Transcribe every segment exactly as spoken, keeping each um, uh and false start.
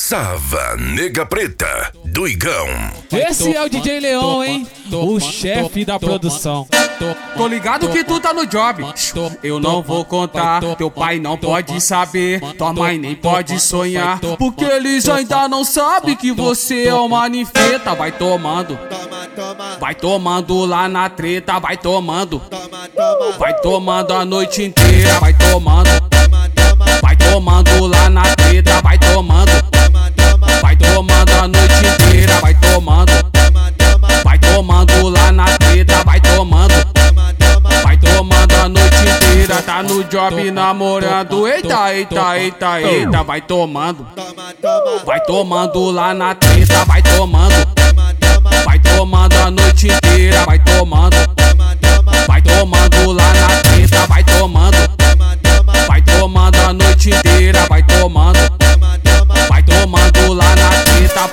Sava, Nega Preta, do Igão. Esse é o D J Leão, hein? O chefe da produção. Tô ligado que tu tá no job. Eu não vou contar, teu pai não pode saber, tua mãe nem pode sonhar, porque eles ainda não sabem que você é uma ninfeta. Vai tomando, vai tomando lá na treta, vai tomando, vai tomando a noite inteira, vai tomando, vai tomando lá na treta, vai tomando, vai tomando a noite inteira, vai tomando, vai tomando lá na treta, vai tomando, vai tomando a noite inteira. Tá no job namorando, eita, eita, eita, eita, vai tomando, vai tomando lá na treta, vai tomando, vai tomando a noite inteira, vai tomando, vai tomando lá na treta, vai tomando, vai tomando a noite inteira, vai tomando, vai tomando lá na treta.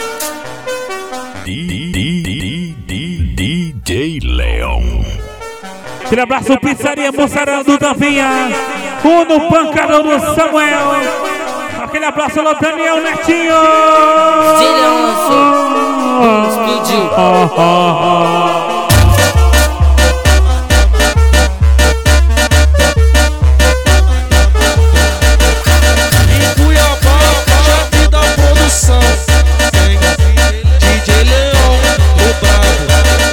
D J Leão. Aquele abraço, pizzaria Moçarão do Davinha, Uno Pancadão do Samuel. Aquele abraço, alô Daniel Netinho. D J Leão, estúdio.